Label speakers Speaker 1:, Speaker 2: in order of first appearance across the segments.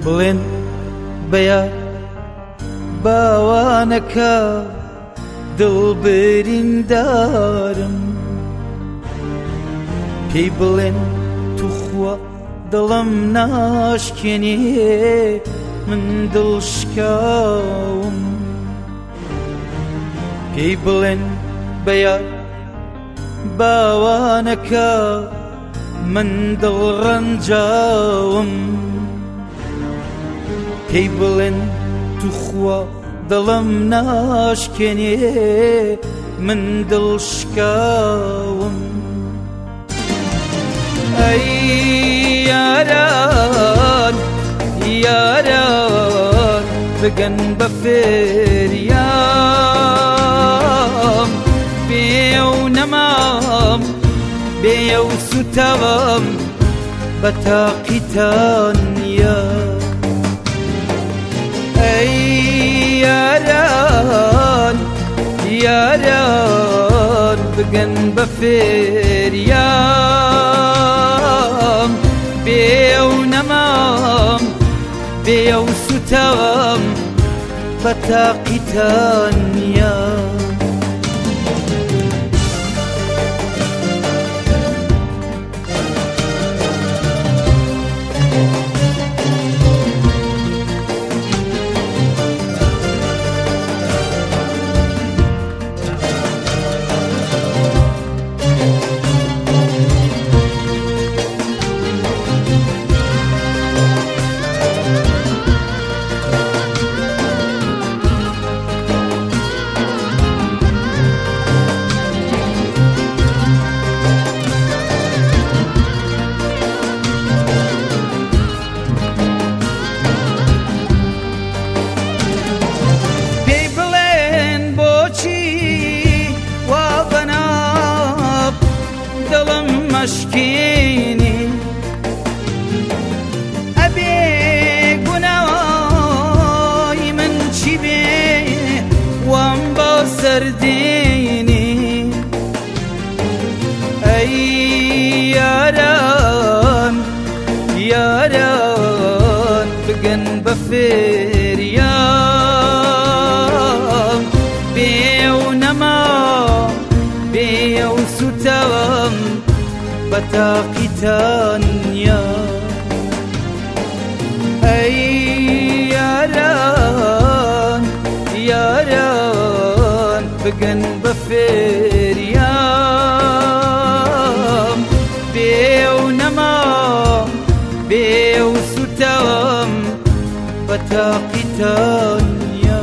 Speaker 1: بڵێن بەیار باوانەکە دڵبریندارم پێی بڵێن توخوا دڵم ناشکێنێ من دڵشکاوم پێی بڵێن بەیار باوانەکە من دڵڕەنجاوم پێی بڵێن توخوا دڵم ناشکێنێ من دڵشکاوم ئەی یاران یاران بگەن بە فێریام بێ و نەمام بێ و سوتاوم بە تاقیتان نیە ئەی یاران یاران بگەن بە فێریام بێ و نەمام بێ و سوتاوم بە تاقیتان نیە مشکینی ئەبێ گوناوی من چی بێ وام بۆ سەردێنی ئەی یاران یاران بگەن بە فێریام بێ و نەما بێ و سوتاوم بە تاقیتان نیە ئەی یاران یاران بگەن بە فێریام بێ و نەما بێ و سوتاوم بە تاقیتان نیە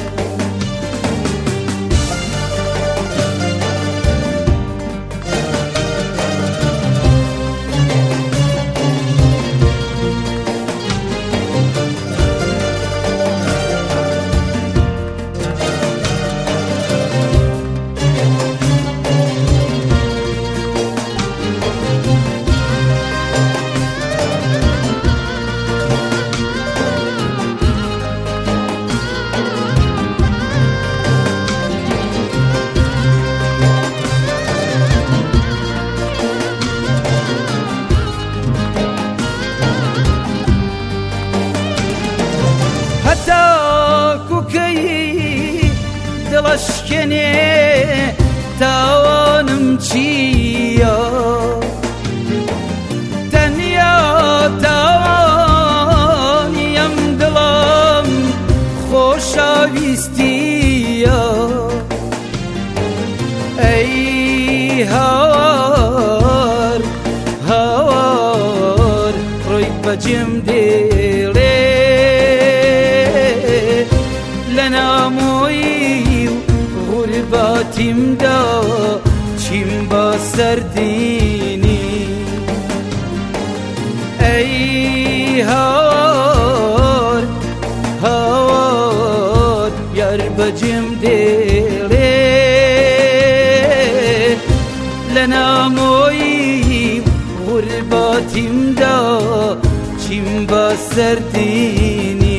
Speaker 1: دڵشکێنێ تاوانم چییە تەنیا تاوانیم دڵم خۆشەویستیە ئەی هاوار هاوار ڕۆی بەجێم دێڵێ لە نامۆیی غورباتیمدا چیم بە سەردینی ئەی هاوار هاوار یار بەجێم دێڵێ لە نامۆیی غورباتیمدا چیم بە سەردینی